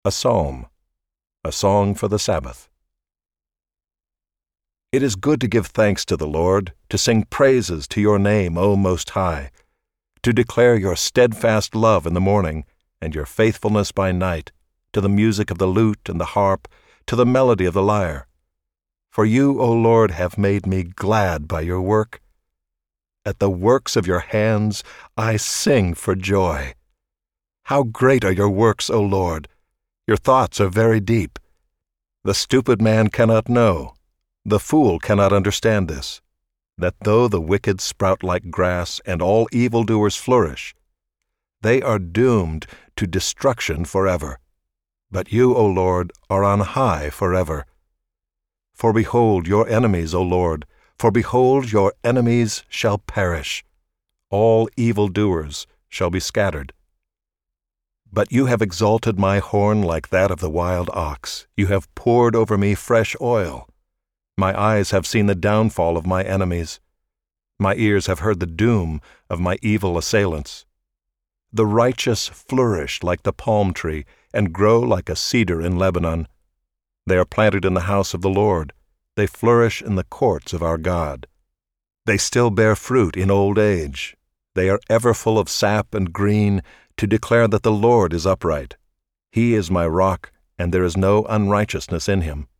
A Psalm, a Song for the Sabbath. It is good to give thanks to the Lord, to sing praises to your name, O Most High, to declare your steadfast love in the morning and your faithfulness by night, to the music of the lute and the harp, to the melody of the lyre. For you, O Lord, have made me glad by your work. At the works of your hands I sing for joy. How great are your works, O Lord! Your thoughts are very deep. The stupid man cannot know, the fool cannot understand this, that though the wicked sprout like grass and all evildoers flourish, they are doomed to destruction forever. But you, O Lord, are on high forever. For behold your enemies, O Lord, for behold your enemies shall perish. All evildoers shall be scattered. But you have exalted my horn like that of the wild ox. You have poured over me fresh oil. My eyes have seen the downfall of my enemies. My ears have heard the doom of my evil assailants. The righteous flourish like the palm tree and grow like a cedar in Lebanon. They are planted in the house of the Lord. They flourish in the courts of our God. They still bear fruit in old age. They are ever full of sap and green, to declare that the Lord is upright. He is my rock, and there is no unrighteousness in him.